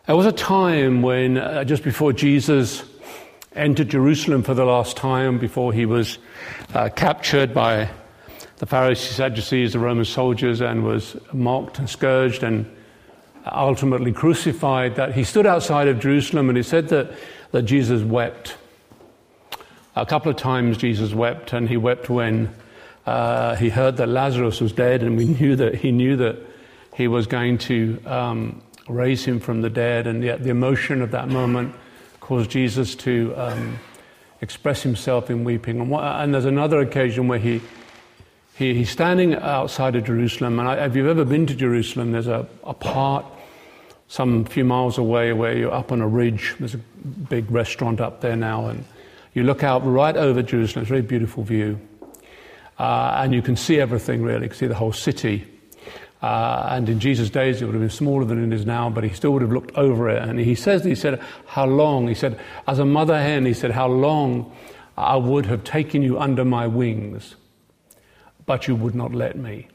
There was a time when, just before Jesus entered Jerusalem for the last time, before he was captured by the Pharisees, Sadducees, the Roman soldiers, and was mocked and scourged and ultimately crucified, that he stood outside of Jerusalem, and he said that Jesus wept. A couple of times Jesus wept, and he wept when he heard that Lazarus was dead, and he knew that he was going to raise him from the dead, and yet the emotion of that moment caused Jesus to express himself in weeping. And there's another occasion where he's standing outside of Jerusalem, and if you've ever been to Jerusalem, there's a part some few miles away where you're up on a ridge. There's a big restaurant up there now, and you look out right over Jerusalem. It's a very beautiful view. And you can see everything, really. You can see the whole city. And in Jesus' days, it would have been smaller than it is now, but he still would have looked over it. And he said, how long? He said, as a mother hen, he said, how long I would have taken you under my wings, but you would not let me.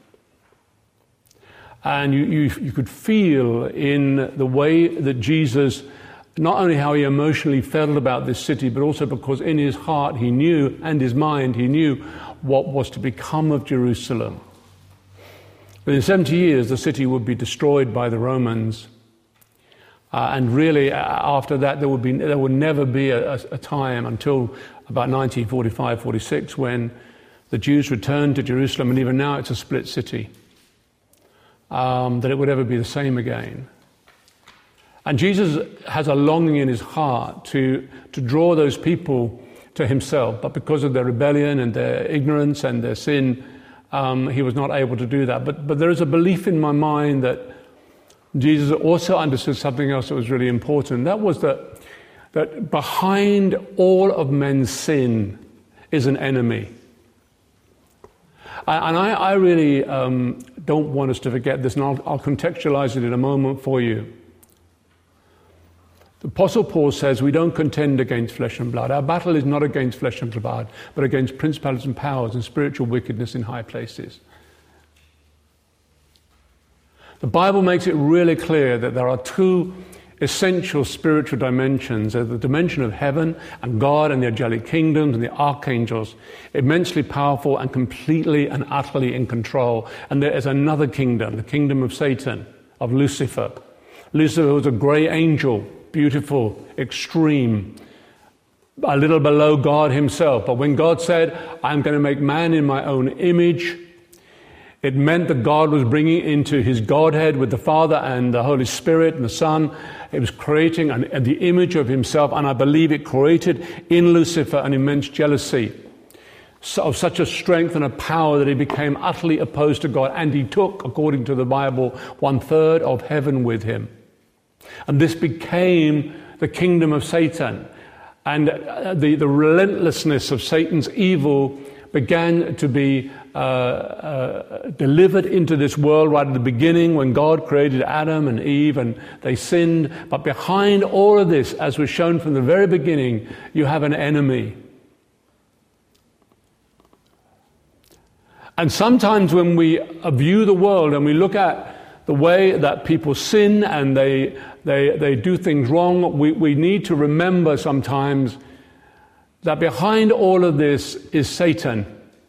And you could feel in the way that Jesus, not only how he emotionally felt about this city, but also because in his heart he knew, and his mind, he knew what was to become of Jerusalem. Within 70 years, the city would be destroyed by the Romans. And really, after that, there would never be a time until about 1945, 46, when the Jews returned to Jerusalem, and even now it's a split city, that it would ever be the same again. And Jesus has a longing in his heart to draw those people to himself, but because of their rebellion and their ignorance and their sin, he was not able to do that. But there is a belief in my mind that Jesus also understood something else that was really important. That was that behind all of men's sin is an enemy. And I really don't want us to forget this, and I'll contextualize it in a moment for you. The Apostle Paul says we don't contend against flesh and blood. Our battle is not against flesh and blood, but against principalities and powers and spiritual wickedness in high places. The Bible makes it really clear that there are two essential spiritual dimensions. There's the dimension of heaven and God and the angelic kingdoms and the archangels, immensely powerful and completely and utterly in control. And there is another kingdom, the kingdom of Satan, of Lucifer. Lucifer was a grey angel, beautiful, extreme, a little below God himself. But when God said, I'm going to make man in my own image, it meant that God was bringing into his Godhead with the Father and the Holy Spirit and the Son. It was creating the image of himself, and I believe it created in Lucifer an immense jealousy of such a strength and a power that he became utterly opposed to God, and he took, according to the Bible, 1/3 of heaven with him. And this became the kingdom of Satan. And the relentlessness of Satan's evil began to be delivered into this world right at the beginning when God created Adam and Eve and they sinned. But behind all of this, as was shown from the very beginning, you have an enemy. And sometimes when we view the world and we look at the way that people sin and they do things wrong, we need to remember sometimes that behind all of this is Satan.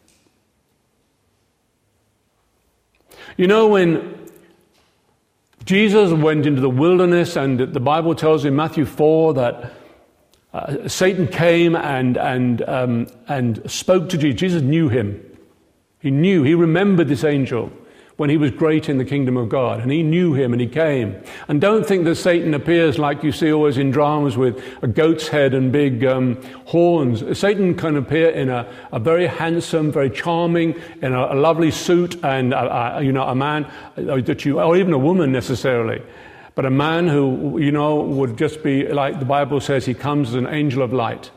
You know, when Jesus went into the wilderness, and the Bible tells in Matthew 4 that Satan came and spoke to Jesus. Jesus knew him. He remembered this angel when he was great in the kingdom of God, and he knew him and he came. And don't think that Satan appears like you see always in dramas with a goat's head and big horns. Satan can appear in a very handsome, very charming, in a lovely suit, and a man or even a woman necessarily, but a man who would just be like the Bible says, he comes as an angel of light.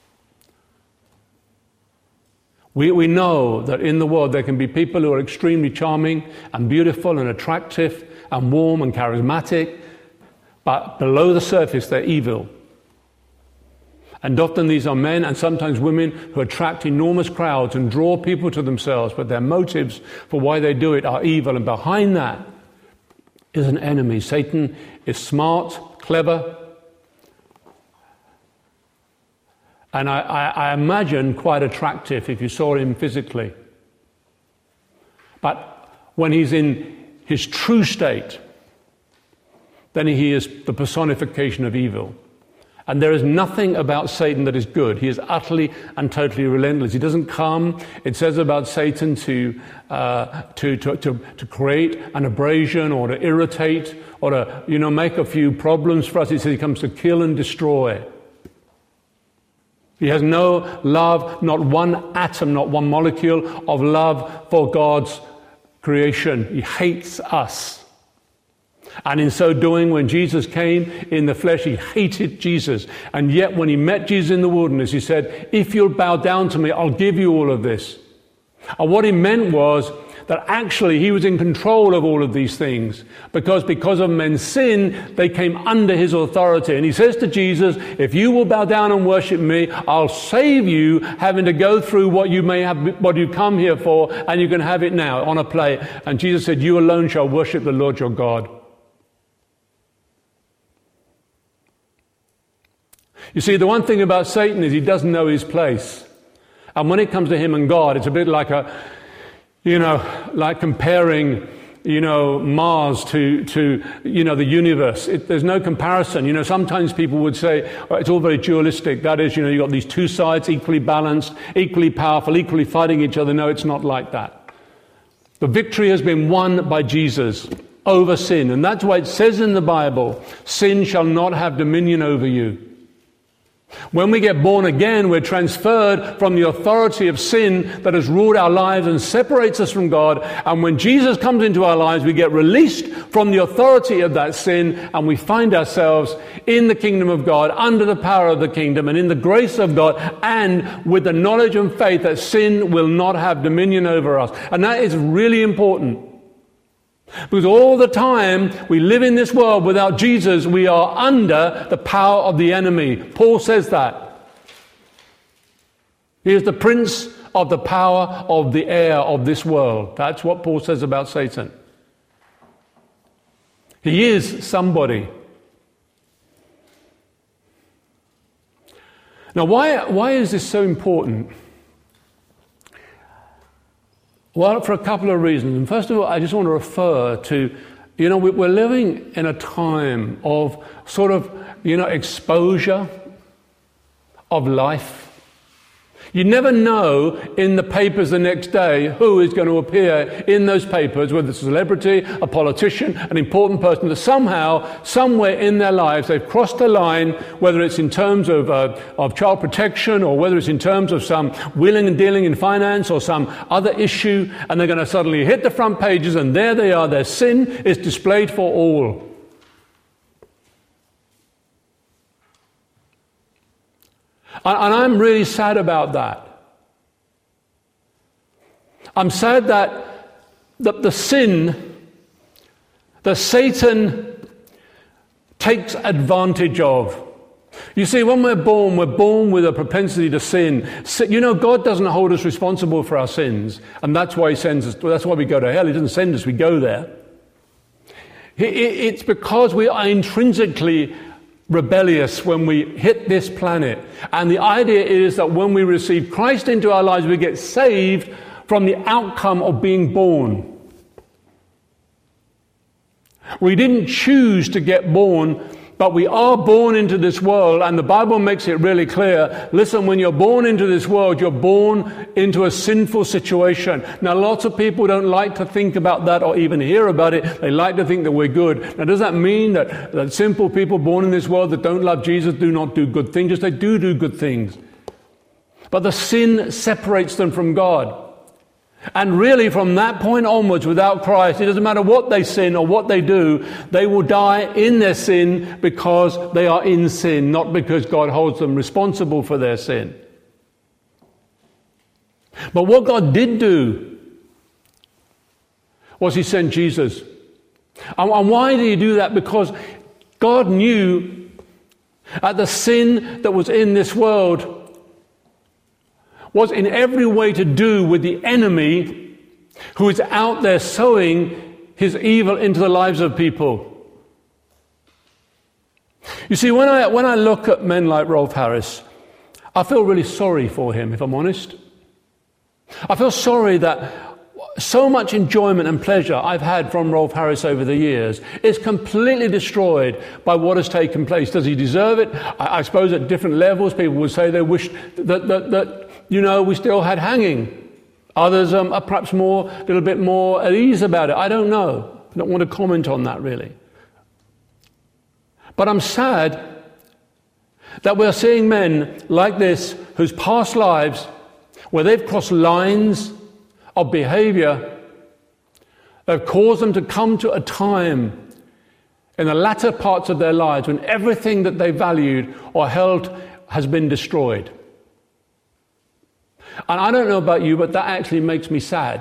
We know that in the world there can be people who are extremely charming and beautiful and attractive and warm and charismatic, but below the surface they're evil. And often these are men and sometimes women who attract enormous crowds and draw people to themselves, but their motives for why they do it are evil, and behind that is an enemy. Satan is smart, clever, and I imagine quite attractive if you saw him physically. But when he's in his true state, then he is the personification of evil. And there is nothing about Satan that is good. He is utterly and totally relentless. He doesn't come, it says about Satan, to create an abrasion or to irritate or to make a few problems for us. It says he comes to kill and destroy. He has no love, not one atom, not one molecule of love for God's creation. He hates us. And in so doing, when Jesus came in the flesh, he hated Jesus. And yet when he met Jesus in the wilderness, he said, if you'll bow down to me, I'll give you all of this. And what he meant was that actually he was in control of all of these things. Because of men's sin, they came under his authority. And he says to Jesus, if you will bow down and worship me, I'll save you having to go through what you come here for, and you can have it now on a plate. And Jesus said, you alone shall worship the Lord your God. You see, the one thing about Satan is he doesn't know his place. And when it comes to him and God, it's a bit like like comparing, Mars to the universe. There's no comparison. Sometimes people would say, it's all very dualistic. That is, you've got these two sides, equally balanced, equally powerful, equally fighting each other. No, it's not like that. The victory has been won by Jesus over sin. And that's why it says in the Bible, sin shall not have dominion over you. When we get born again, we're transferred from the authority of sin that has ruled our lives and separates us from God. And when Jesus comes into our lives, we get released from the authority of that sin, and we find ourselves in the kingdom of God, under the power of the kingdom, and in the grace of God, and with the knowledge and faith that sin will not have dominion over us. And that is really important. Because all the time we live in this world without Jesus, we are under the power of the enemy. Paul says that. He is the prince of the power of the air of this world. That's what Paul says about Satan. He is somebody. Now, why is this so important? Well, for a couple of reasons. And first of all, I just want to refer to, we're living in a time of sort of, exposure of life. You never know in the papers the next day who is going to appear in those papers, whether it's a celebrity, a politician, an important person, that somehow, somewhere in their lives, they've crossed a line, whether it's in terms of child protection or whether it's in terms of some wheeling and dealing in finance or some other issue, and they're going to suddenly hit the front pages, and there they are. Their sin is displayed for all. And I'm really sad about that. I'm sad that the sin that Satan takes advantage of. You see, when we're born with a propensity to sin. God doesn't hold us responsible for our sins, and that's why He sends us. That's why we go to hell. He doesn't send us; we go there. It's because we are intrinsically rebellious when we hit this planet. And the idea is that when we receive Christ into our lives, we get saved from the outcome of being born. We didn't choose to get born, but we are born into this world, and the Bible makes it really clear. Listen, when you're born into this world, you're born into a sinful situation. Now, lots of people don't like to think about that or even hear about it. They like to think that we're good. Now, does that mean that simple people born in this world that don't love Jesus do not do good things? Yes, they do good things. But the sin separates them from God. And really, from that point onwards, without Christ, it doesn't matter what they sin or what they do, they will die in their sin because they are in sin, not because God holds them responsible for their sin. But what God did do was He sent Jesus. And why did He do that? Because God knew the sin that was in this world was in every way to do with the enemy who is out there sowing his evil into the lives of people. You see, when I look at men like Rolf Harris, I feel really sorry for him, if I'm honest. I feel sorry that so much enjoyment and pleasure I've had from Rolf Harris over the years is completely destroyed by what has taken place. Does he deserve it? I suppose at different levels people would say they wished that we still had hanging. Others are perhaps a little bit more at ease about it. I don't know. I don't want to comment on that really. But I'm sad that we're seeing men like this whose past lives, where they've crossed lines of behavior that have caused them to come to a time in the latter parts of their lives when everything that they valued or held has been destroyed. And I don't know about you, but that actually makes me sad.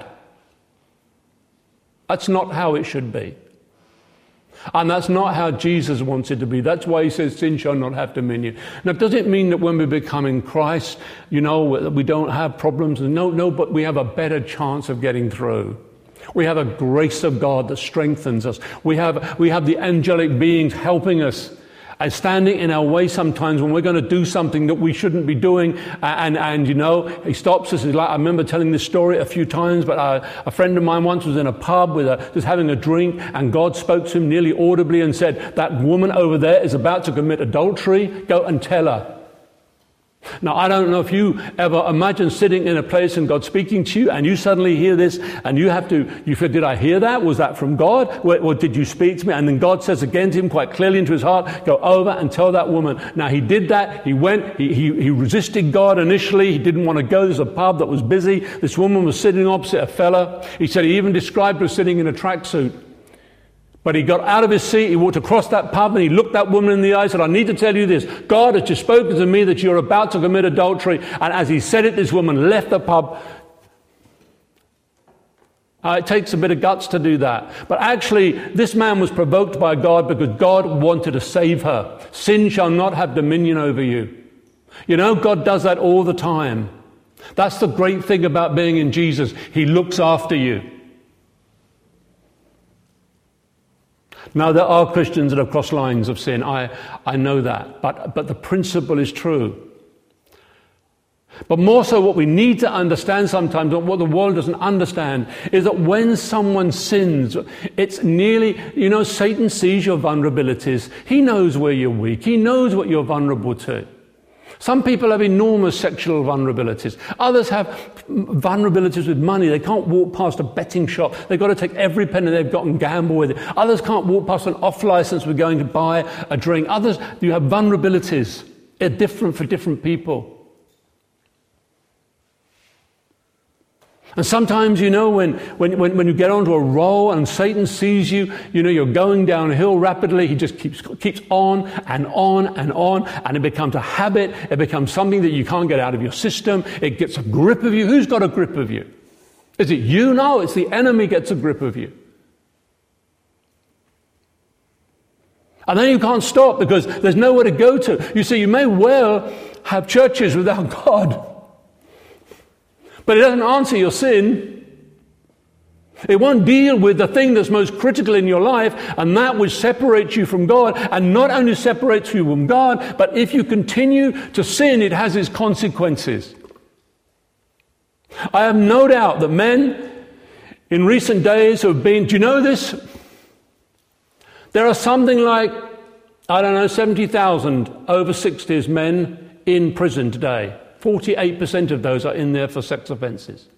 That's not how it should be. And that's not how Jesus wants it to be. That's why he says sin shall not have dominion. Now, does it mean that when we become in Christ, we don't have problems? No, but we have a better chance of getting through. We have a grace of God that strengthens us. We have the angelic beings helping us and standing in our way sometimes when we're going to do something that we shouldn't be doing. And he stops us. I remember telling this story a few times, but a friend of mine once was in a pub just having a drink, and God spoke to him nearly audibly and said, "That woman over there is about to commit adultery. Go and tell her." Now, I don't know if you ever imagine sitting in a place and God speaking to you and you suddenly hear this and you feel, did I hear that? Was that from God? Or did you speak to me? And then God says again to him quite clearly into his heart, go over and tell that woman. Now, he did that. He went. He resisted God initially. He didn't want to go. There's a pub that was busy. This woman was sitting opposite a fella. He said he even described her sitting in a tracksuit. But he got out of his seat, he walked across that pub and he looked that woman in the eye and said, "I need to tell you this. God has just spoken to me that you're about to commit adultery." And as he said it, this woman left the pub. It takes a bit of guts to do that. But actually, this man was provoked by God because God wanted to save her. Sin shall not have dominion over you. God does that all the time. That's the great thing about being in Jesus. He looks after you. Now, there are Christians that have crossed lines of sin. I know that. But the principle is true. But more so what we need to understand sometimes, and what the world doesn't understand, is that when someone sins, it's nearly, Satan sees your vulnerabilities. He knows where you're weak. He knows what you're vulnerable to. Some people have enormous sexual vulnerabilities. Others have vulnerabilities with money. They can't walk past a betting shop. They've got to take every penny they've got and gamble with it. Others can't walk past an off-license with going to buy a drink. Others, you have vulnerabilities. They're different for different people. And sometimes, when you get onto a roll and Satan sees you, you're going downhill rapidly, he just keeps on and on and on, and it becomes a habit. It becomes something that you can't get out of your system. It gets a grip of you. Who's got a grip of you? Is it you? No, it's the enemy gets a grip of you. And then you can't stop because there's nowhere to go to. You see, you may well have churches without God. But it doesn't answer your sin. It won't deal with the thing that's most critical in your life, and that which separates you from God. And not only separates you from God, but if you continue to sin, it has its consequences. I have no doubt that men in recent days who have been, do you know this? There are something like, 70,000 over 60s men in prison today. 48% of those are in there for sex offences.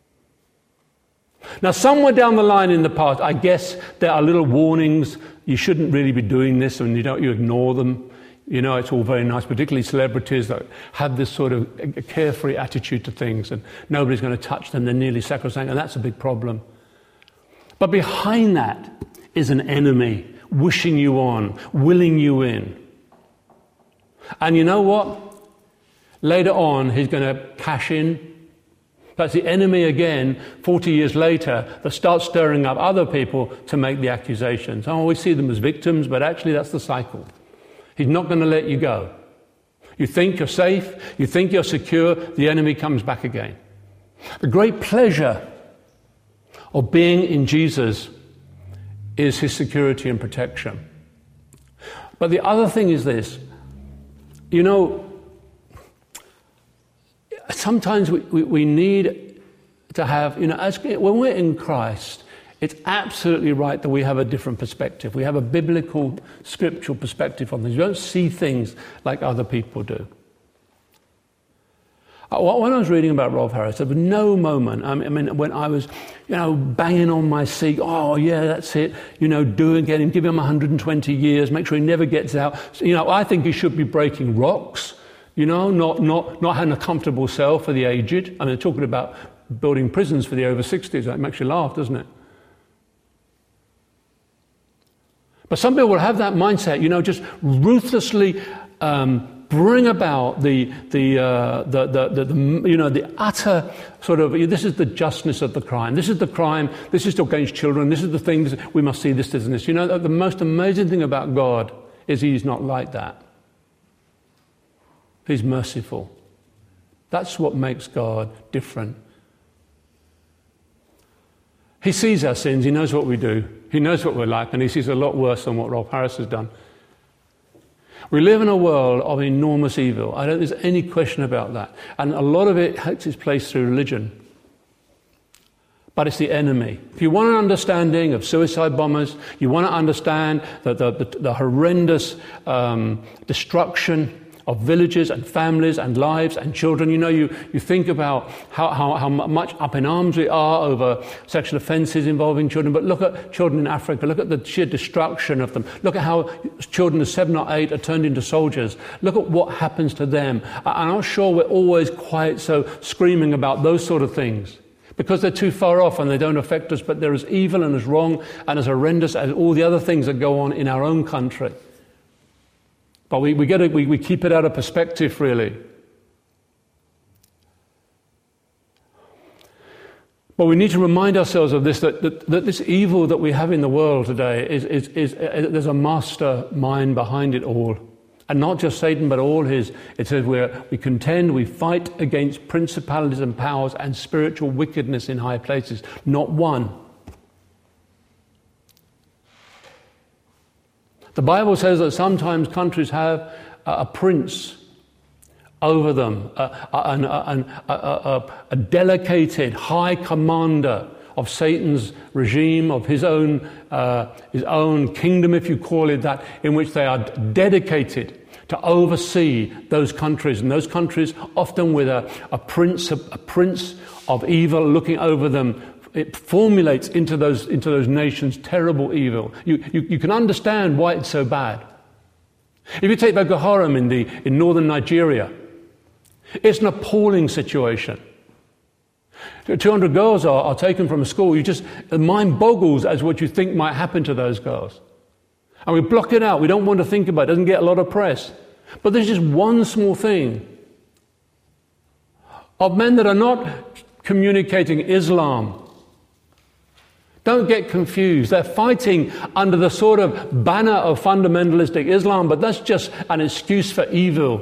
Now, somewhere down the line in the past, I guess there are little warnings. You shouldn't really be doing this, and you ignore them. It's all very nice, particularly celebrities that have this sort of carefree attitude to things, and nobody's going to touch them. They're nearly sacrosanct, and that's a big problem. But behind that is an enemy wishing you on, willing you in. And you know what? Later on, he's going to cash in. That's the enemy again, 40 years later, that starts stirring up other people to make the accusations. I always see them as victims, but actually that's the cycle. He's not going to let you go. You think you're safe, you think you're secure, the enemy comes back again. The great pleasure of being in Jesus is his security and protection. But the other thing is this. You know, sometimes we need to have, you know, when we're in Christ, it's absolutely right that we have a different perspective. We have a biblical, scriptural perspective on things. We don't see things like other people do. When I was reading about Rolf Harris, there was no moment, I mean, when I was, you know, banging on my seat, oh yeah, that's it, you know, get him, give him 120 years, make sure he never gets out. So, you know, I think he should be breaking rocks, you know, not having a comfortable cell for the aged. I mean, they're talking about building prisons for the over 60s. That makes you laugh, doesn't it? But some people will have that mindset, you know, just ruthlessly bring about the utter sort of, this is the justness of the crime. This is the crime. This is against children. This is the things we must see this and this. You know, the most amazing thing about God is He's not like that. He's merciful. That's what makes God different. He sees our sins. He knows what we do. He knows what we're like, and He sees a lot worse than what Rolf Harris has done. We live in a world of enormous evil. I don't think there's any question about that. And a lot of it takes its place through religion. But it's the enemy. If you want an understanding of suicide bombers, you want to understand the horrendous destruction of villages and families and lives and children. You know, you think about how much up in arms we are over sexual offences involving children, but look at children in Africa, look at the sheer destruction of them. Look at how children of 7 or 8 are turned into soldiers. Look at what happens to them. I'm not sure we're always quite so screaming about those sort of things, because they're too far off and they don't affect us, but they're as evil and as wrong and as horrendous as all the other things that go on in our own country. But we keep it out of perspective, really. But we need to remind ourselves of this, that this evil that we have in the world today is there's a mastermind behind it all. And not just Satan, but all his. It says we contend, we fight against principalities and powers and spiritual wickedness in high places. Not one. The Bible says that sometimes countries have a prince over them, a delegated high commander of Satan's regime, of his own kingdom, if you call it that, in which they are dedicated to oversee those countries, and those countries often with a prince of evil looking over them. It formulates into those nations terrible evil. You can understand why it's so bad. If you take Boko Haram in northern Nigeria, it's an appalling situation. 200 girls are taken from a school. The mind boggles as what you think might happen to those girls. And we block it out. We don't want to think about it. It doesn't get a lot of press. But there's just one small thing of men that are not communicating Islam. Don't get confused. They're fighting under the sort of banner of fundamentalistic Islam, but that's just an excuse for evil.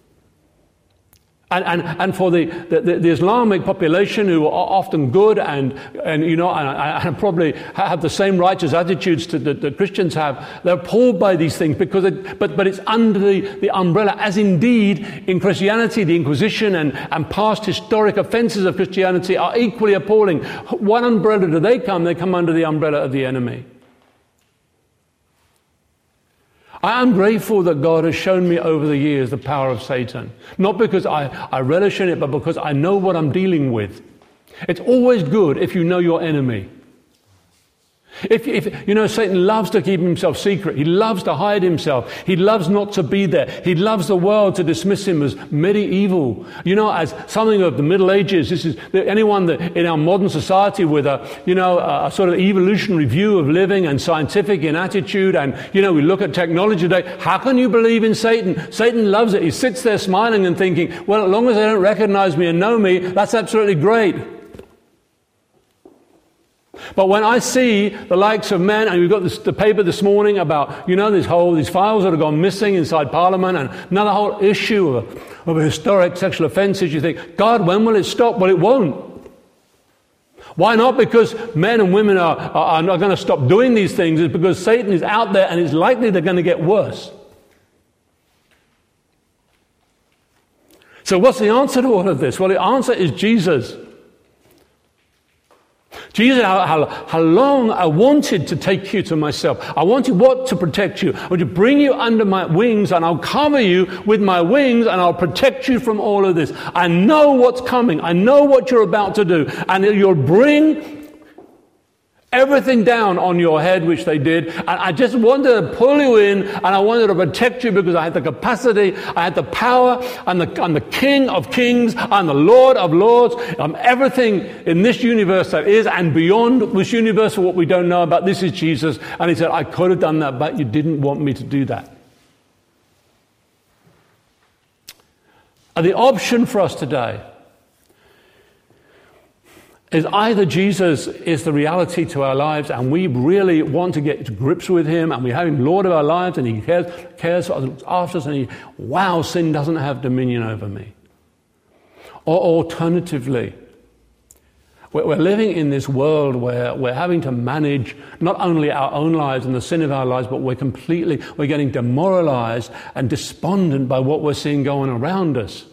And for the Islamic population, who are often good and probably have the same righteous attitudes that Christians have, they're appalled by these things because but it's under the umbrella, as indeed in Christianity the Inquisition and past historic offences of Christianity are equally appalling. What umbrella do they come? They come under the umbrella of the enemy. I am grateful that God has shown me over the years the power of Satan. Not because I relish in it, but because I know what I'm dealing with. It's always good if you know your enemy. If Satan loves to keep himself secret. He loves to hide himself. He loves not to be there. He loves the world to dismiss him as medieval. As something of the Middle Ages. This is anyone that in our modern society with a sort of evolutionary view of living and scientific in attitude, and we look at technology today. How can you believe in Satan? Satan loves it. He sits there smiling and thinking, well, as long as they don't recognize me and know me, that's absolutely great. But when I see the likes of men, and we've got the paper this morning about, these files that have gone missing inside Parliament, and another whole issue of historic sexual offences, you think, God, when will it stop? Well, it won't. Why not? Because men and women are not going to stop doing these things. It's because Satan is out there, and it's likely they're going to get worse. So what's the answer to all of this? Well, the answer is Jesus. Jesus, how long I wanted to take you to myself. I wanted what? To protect you. I want to bring you under my wings, and I'll cover you with my wings, and I'll protect you from all of this. I know what's coming. I know what you're about to do. And you'll bring everything down on your head, which they did. And I just wanted to pull you in, and I wanted to protect you because I had the capacity, I had the power. I'm the King of Kings. I'm the Lord of Lords. I'm everything in this universe that is, and beyond this universe, what we don't know about. This is Jesus. And he said, I could have done that, but you didn't want me to do that. And the option for us today is either Jesus is the reality to our lives and we really want to get to grips with him and we have him Lord of our lives and he cares after us and sin doesn't have dominion over me. Or alternatively, we're living in this world where we're having to manage not only our own lives and the sin of our lives, but we're getting demoralized and despondent by what we're seeing going around us.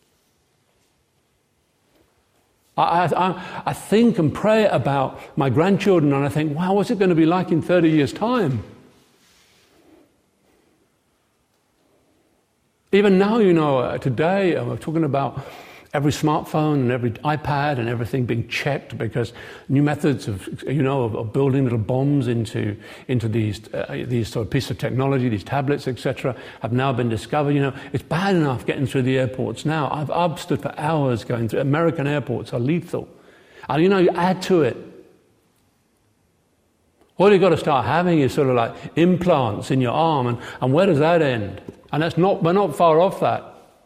I think and pray about my grandchildren and I think, wow, what's it going to be like in 30 years' time? Even now, today, we're talking about every smartphone and every iPad and everything being checked because new methods of building little bombs into these sort of pieces of technology, these tablets, etc., have now been discovered. It's bad enough getting through the airports now. I've stood for hours going through. American airports are lethal. And you add to it. All you've got to start having is sort of like implants in your arm, and where does that end? And we're not far off that.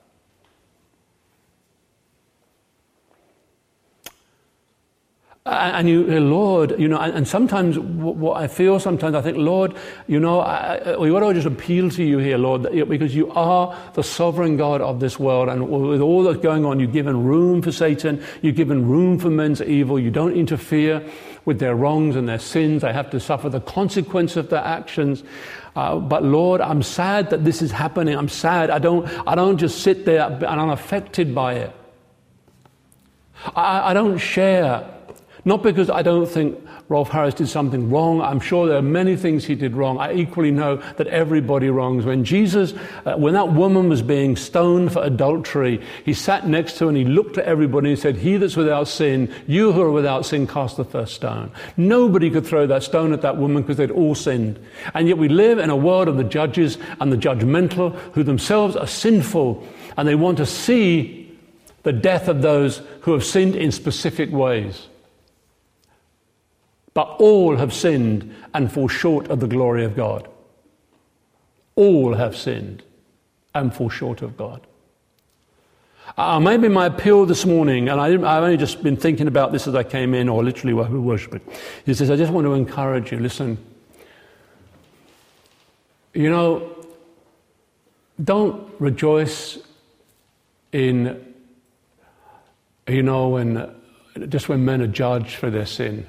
And Lord, and sometimes what I feel sometimes, I think, Lord, we want to just appeal to you here, Lord, because you are the sovereign God of this world. And with all that's going on, you've given room for Satan. You've given room for men's evil. You don't interfere with their wrongs and their sins. They have to suffer the consequence of their actions. But Lord, I'm sad that this is happening. I'm sad. I don't just sit there and I'm affected by it. I don't share. Not because I don't think Rolf Harris did something wrong. I'm sure there are many things he did wrong. I equally know that everybody wrongs. When that woman was being stoned for adultery, he sat next to her and he looked at everybody and he said, he that's without sin, you who are without sin, cast the first stone. Nobody could throw that stone at that woman because they'd all sinned. And yet we live in a world of the judges and the judgmental who themselves are sinful and they want to see the death of those who have sinned in specific ways. But all have sinned and fall short of the glory of God. All have sinned and fall short of God. Maybe my appeal this morning, and I've only just been thinking about this as I came in, or literally while we were worshiping, is this: I just want to encourage you, listen, don't rejoice in, when men are judged for their sin.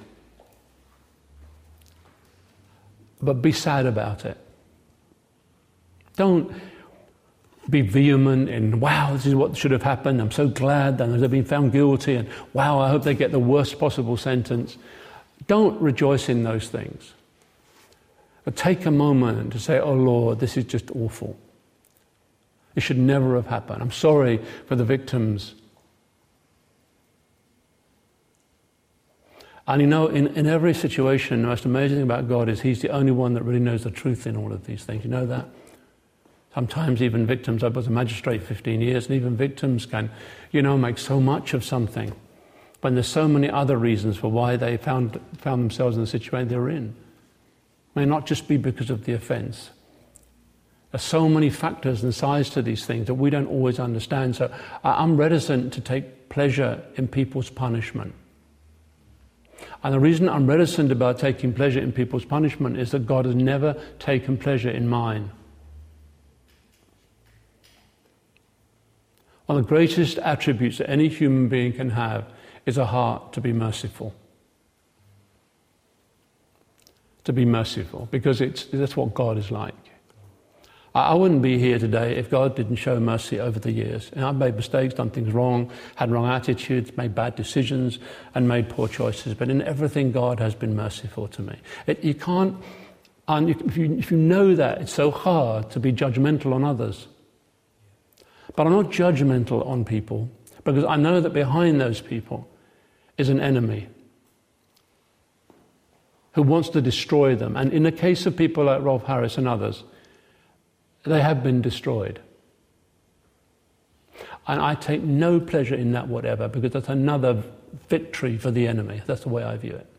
But be sad about it. Don't be vehement in, wow, this is what should have happened. I'm so glad that they've been found guilty. And wow, I hope they get the worst possible sentence. Don't rejoice in those things. But take a moment to say, oh Lord, this is just awful. It should never have happened. I'm sorry for the victims. And in every situation, the most amazing thing about God is he's the only one that really knows the truth in all of these things. You know that? Sometimes even victims, I was a magistrate 15 years, and even victims can, make so much of something when there's so many other reasons for why they found themselves in the situation they're in. It may not just be because of the offence. There's so many factors and sides to these things that we don't always understand. So I'm reticent to take pleasure in people's punishment. And the reason I'm reticent about taking pleasure in people's punishment is that God has never taken pleasure in mine. One of the greatest attributes that any human being can have is a heart to be merciful. To be merciful, because that's what God is like. I wouldn't be here today if God didn't show mercy over the years. And I've made mistakes, done things wrong, had wrong attitudes, made bad decisions, and made poor choices. But in everything, God has been merciful to me. You can't, and if you know that, it's so hard to be judgmental on others. But I'm not judgmental on people because I know that behind those people is an enemy who wants to destroy them. And in the case of people like Rolf Harris and others, they have been destroyed. And I take no pleasure in that whatever, because that's another victory for the enemy. That's the way I view it.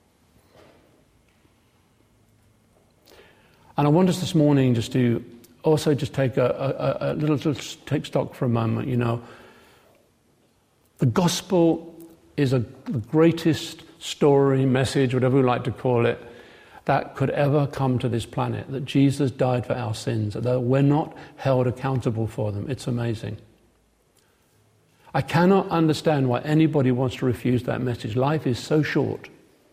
And I want us this morning just to also just take a little take stock for a moment. You know, the gospel is the greatest story, message, whatever we like to call it, that could ever come to this planet, that Jesus died for our sins, that we're not held accountable for them. It's amazing. I cannot understand why anybody wants to refuse that message. Life is so short.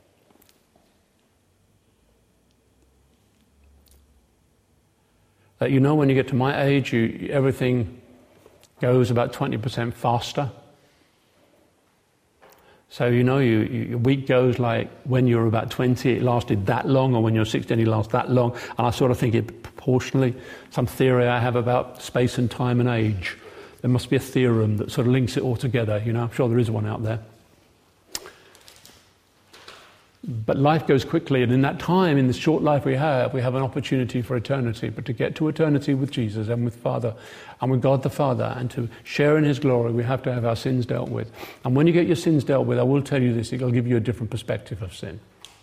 That you know, when you get to my age, everything goes about 20% faster. So, you know, your week goes like when you're about 20, it lasted that long, or when you're 16, it lasts that long. And I sort of think it proportionally. Some theory I have about space and time and age. There must be a theorem that sort of links it all together. You know, I'm sure there is one out there. But life goes quickly, and in that time, in this short life we have an opportunity for eternity. But to get to eternity with Jesus and with Father, and with God the Father, and to share in His glory, we have to have our sins dealt with. And when you get your sins dealt with, I will tell you this, it'll give you a different perspective of sin.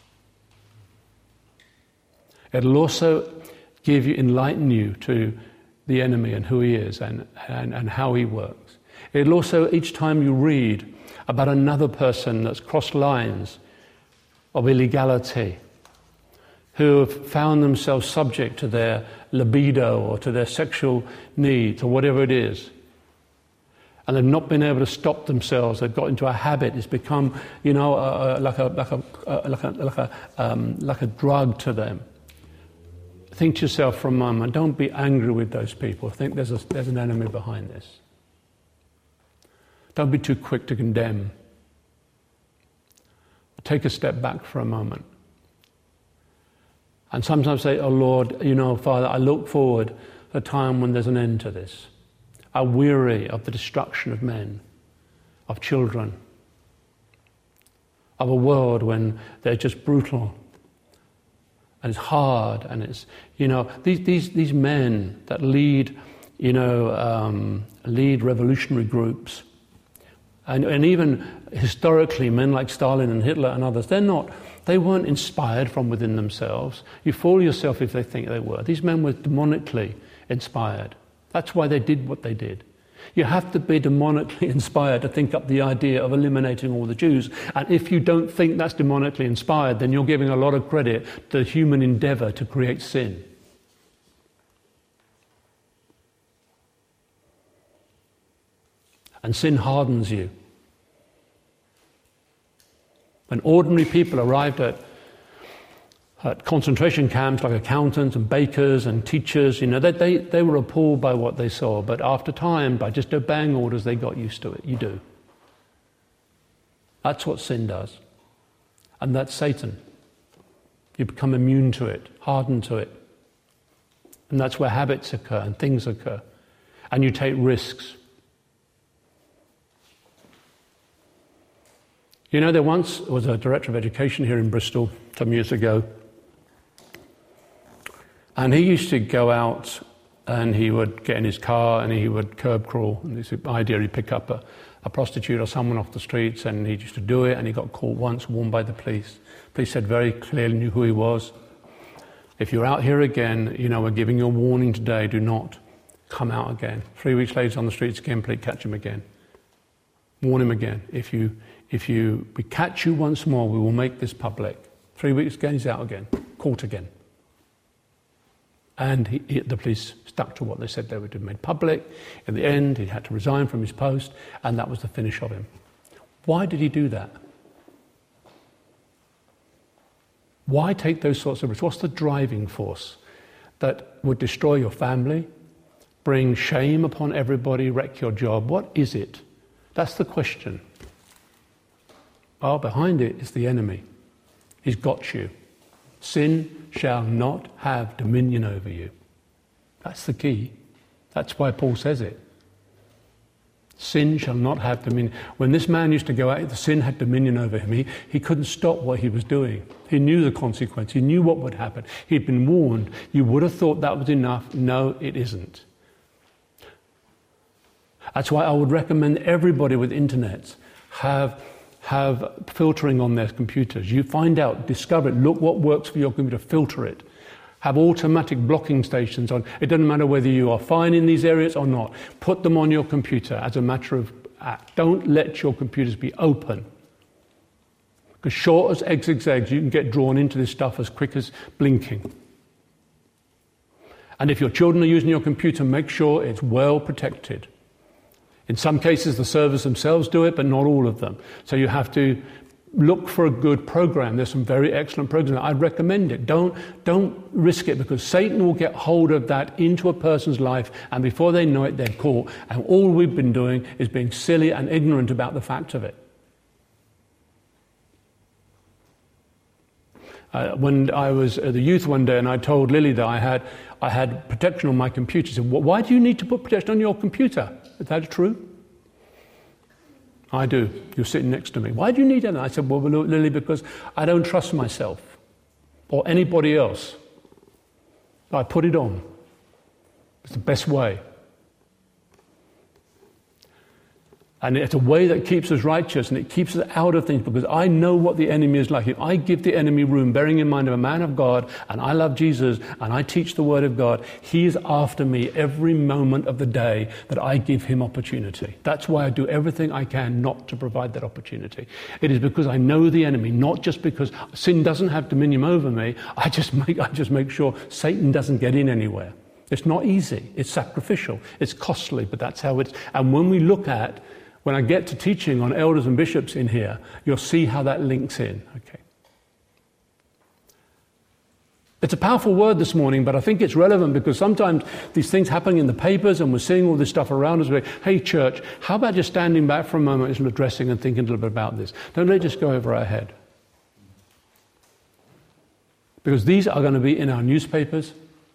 It'll also enlighten you to the enemy and who he is and how he works. It'll also, each time you read about another person that's crossed lines of illegality, who have found themselves subject to their libido or to their sexual needs or whatever it is, and they've not been able to stop themselves. They've got into a habit. It's become, you know, like a drug to them. Think to yourself for a moment. Don't be angry with those people. Think there's an enemy behind this. Don't be too quick to condemn. Take a step back for a moment. And sometimes say, oh Lord, you know, Father, I look forward to a time when there's an end to this. I'm weary of the destruction of men, of children, of a world when they're just brutal and it's hard, and it's, you know, these men that lead, you know, lead revolutionary groups. And even historically, men like Stalin and Hitler and others, they weren't inspired from within themselves. You fool yourself if they think they were. These men were demonically inspired. That's why they did what they did. You have to be demonically inspired to think up the idea of eliminating all the Jews. And if you don't think that's demonically inspired, then you're giving a lot of credit to the human endeavor to create sin. And sin hardens you. When ordinary people arrived at concentration camps like accountants and bakers and teachers, you know, they were appalled by what they saw. But after time, by just obeying orders, they got used to it. You do. That's what sin does. And that's Satan. You become immune to it, hardened to it. And that's where habits occur and things occur. And you take risks. You know, there once was a director of education here in Bristol some years ago, and he used to go out and he would get in his car and he would curb crawl. And this idea, he'd pick up a prostitute or someone off the streets, and he used to do it, and he got caught once, warned by the police. Police said very clearly, knew who he was. If you're out here again, you know, we're giving you a warning today, do not come out again. 3 weeks later on the streets again, police catch him again. Warn him again. If we catch you once more, we will make this public. 3 weeks again, he's out again, caught again. And the police stuck to what they said they would do, made public. In the end, he had to resign from his post, and that was the finish of him. Why did he do that? Why take those sorts of risks? What's the driving force that would destroy your family, bring shame upon everybody, wreck your job? What is it? That's the question. Well, behind it is the enemy. He's got you. Sin shall not have dominion over you. That's the key. That's why Paul says it. Sin shall not have dominion. When this man used to go out, the sin had dominion over him. He couldn't stop what he was doing. He knew the consequence. He knew what would happen. He'd been warned. You would have thought that was enough. No, it isn't. That's why I would recommend everybody with internets have filtering on their computers. You find out, discover it, look what works for your computer, filter it. Have automatic blocking stations on. It doesn't matter whether you are fine in these areas or not. Put them on your computer as a matter of act. Don't let your computers be open. Because short as eggs, you can get drawn into this stuff as quick as blinking. And if your children are using your computer, make sure it's well protected. In some cases, the servers themselves do it, but not all of them. So you have to look for a good program. There's some very excellent programs. I'd recommend it. Don't risk it, because Satan will get hold of that into a person's life, and before they know it, they're caught. And all we've been doing is being silly and ignorant about the fact of it. When I was at the youth one day and I told Lily that I had protection on my computer, she said, well, why do you need to put protection on your computer? Is that true? I do. You're sitting next to me. Why do you need that? I said, well, Lily, because I don't trust myself or anybody else. I put it on. It's the best way. And it's a way that keeps us righteous, and it keeps us out of things, because I know what the enemy is like. If I give the enemy room, bearing in mind I'm a man of God, and I love Jesus, and I teach the Word of God, he is after me every moment of the day that I give him opportunity. That's why I do everything I can not to provide that opportunity. It is because I know the enemy, not just because sin doesn't have dominion over me. I just make sure Satan doesn't get in anywhere. It's not easy. It's sacrificial. It's costly, but that's how it's. And when I get to teaching on elders and bishops in here, you'll see how that links in. Okay. It's a powerful word this morning, but I think it's relevant because sometimes these things happening in the papers and we're seeing all this stuff around us. Hey, church, how about just standing back for a moment and addressing and thinking a little bit about this? Don't let it just go over our head. Because these are going to be in our newspapers,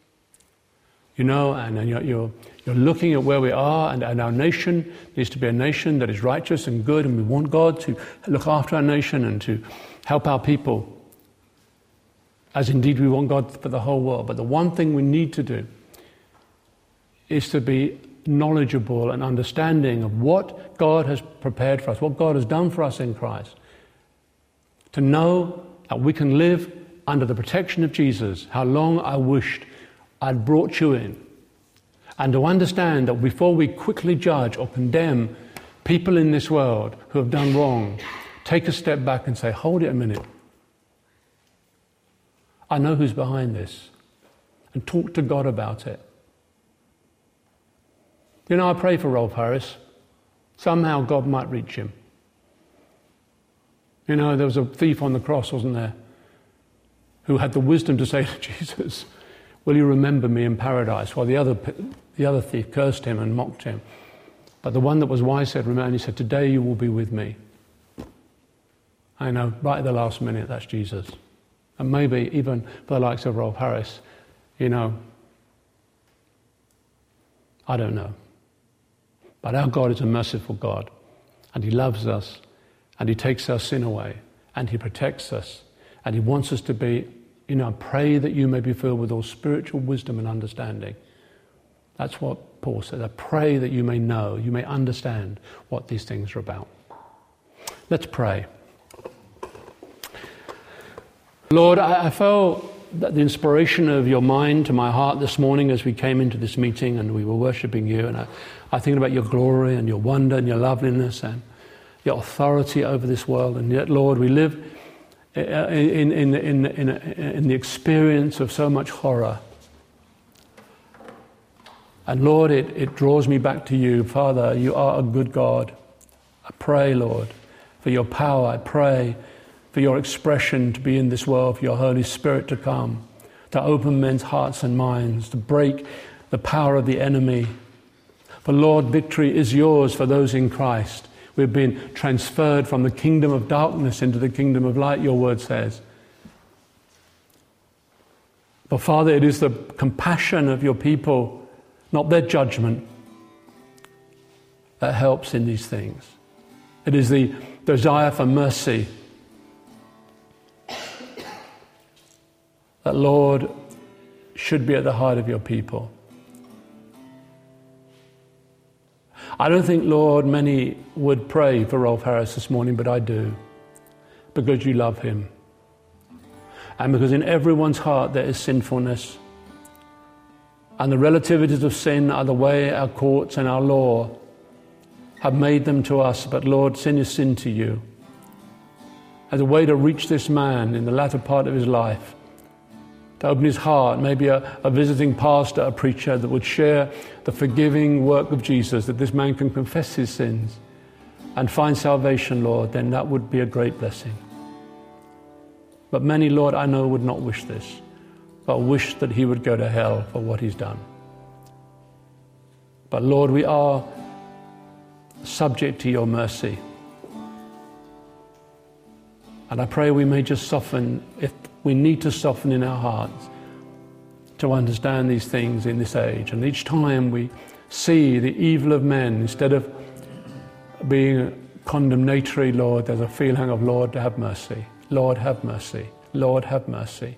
and you're looking at where we are, and our nation needs to be a nation that is righteous and good, and we want God to look after our nation and to help our people, as indeed we want God for the whole world. But the one thing we need to do is to be knowledgeable and understanding of what God has prepared for us, what God has done for us in Christ. To know that we can live under the protection of Jesus. How long I wished I'd brought you in. And to understand that before we quickly judge or condemn people in this world who have done wrong, take a step back and say, hold it a minute. I know who's behind this. And talk to God about it. I pray for Rolf Harris. Somehow God might reach him. There was a thief on the cross, wasn't there? Who had the wisdom to say to Jesus, will you remember me in paradise? While the other thief cursed him and mocked him. But the one that was wise said, remember, he said, today you will be with me. I know, right at the last minute, that's Jesus. And maybe even for the likes of Rolf Harris, I don't know. But our God is a merciful God. And he loves us. And he takes our sin away. And he protects us. And he wants us to be, pray that you may be filled with all spiritual wisdom and understanding. That's what Paul said. I pray that you may know, you may understand what these things are about. Let's pray. Lord, I felt that the inspiration of your mind to my heart this morning as we came into this meeting and we were worshipping you. And I think about your glory and your wonder and your loveliness and your authority over this world. And yet, Lord, we live in the experience of so much horror. And Lord, it draws me back to you. Father, you are a good God. I pray, Lord, for your power. I pray for your expression to be in this world, for your Holy Spirit to come, to open men's hearts and minds, to break the power of the enemy. For Lord, victory is yours for those in Christ. We've been transferred from the kingdom of darkness into the kingdom of light, your word says. But Father, it is the compassion of your people, not their judgment, that helps in these things. It is the desire for mercy that, Lord, should be at the heart of your people. I don't think, Lord, many would pray for Rolf Harris this morning, but I do, because you love him. And because in everyone's heart there is sinfulness. And the relativities of sin are the way our courts and our law have made them to us. But Lord, sin is sin to you. As a way to reach this man in the latter part of his life, to open his heart, maybe a visiting pastor, a preacher that would share the forgiving work of Jesus, that this man can confess his sins and find salvation, Lord, then that would be a great blessing. But many, Lord, I know would not wish this, but wish that he would go to hell for what he's done. But Lord, we are subject to your mercy. And I pray we may just soften, if we need to soften in our hearts, to understand these things in this age. And each time we see the evil of men, instead of being condemnatory, Lord, there's a feeling of, Lord, to have mercy. Lord, have mercy. Lord, have mercy.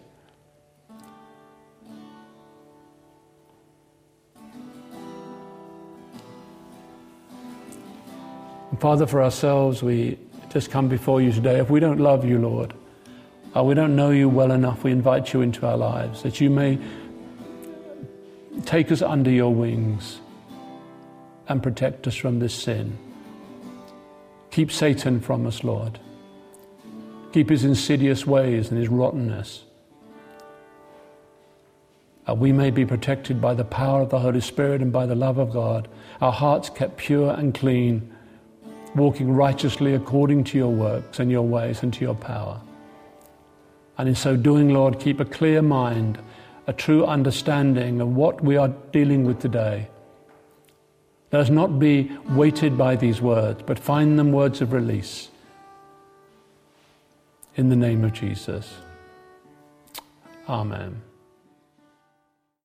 And Father, for ourselves, we just come before you today. If we don't love you, Lord, or we don't know you well enough, we invite you into our lives, that you may take us under your wings and protect us from this sin. Keep Satan from us, Lord. Keep his insidious ways and his rottenness. We may be protected by the power of the Holy Spirit and by the love of God. Our hearts kept pure and clean, walking righteously according to your works and your ways and to your power. And in so doing, Lord, keep a clear mind, a true understanding of what we are dealing with today. Let us not be weighted by these words, but find them words of release. In the name of Jesus. Amen.